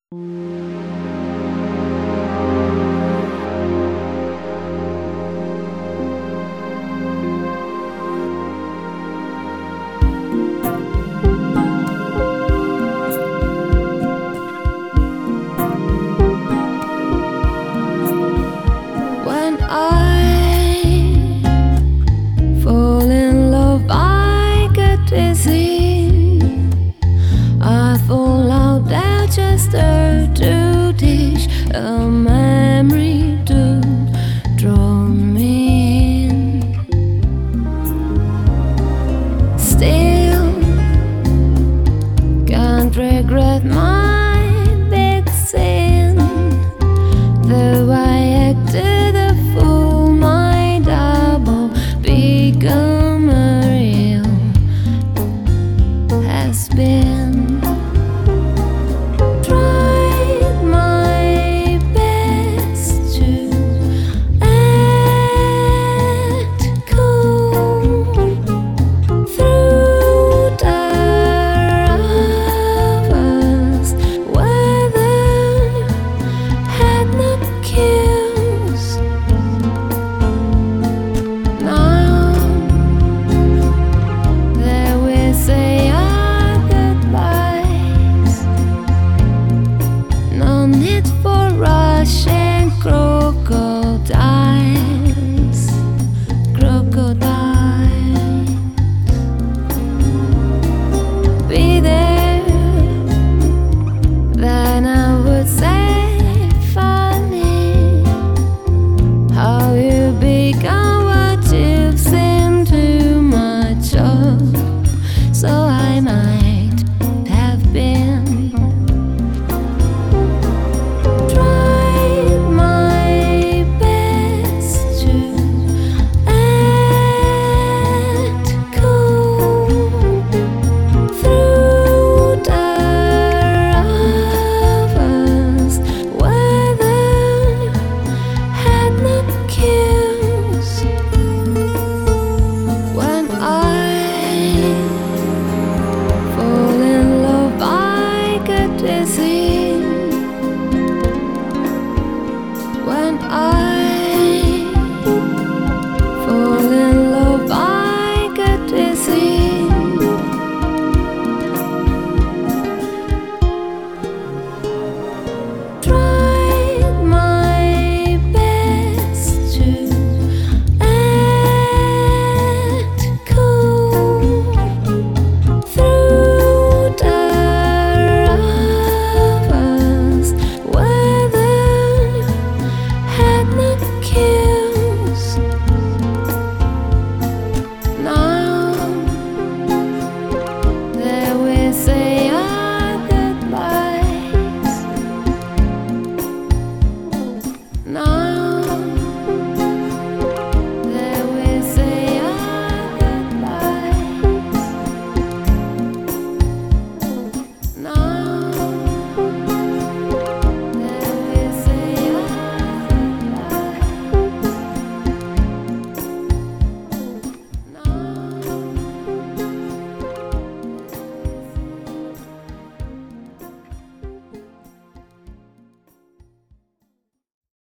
When I fall in love, I get dizzy. I fall out there just to teach a memory to draw me in. Still can't regret my big sin. Though I acted a fool, my double become a real has been. Tried my best to act cool through the hours. Weather had not cues. Now that we say our goodbyes, no need for rushing crocodiles. Be there, then I would say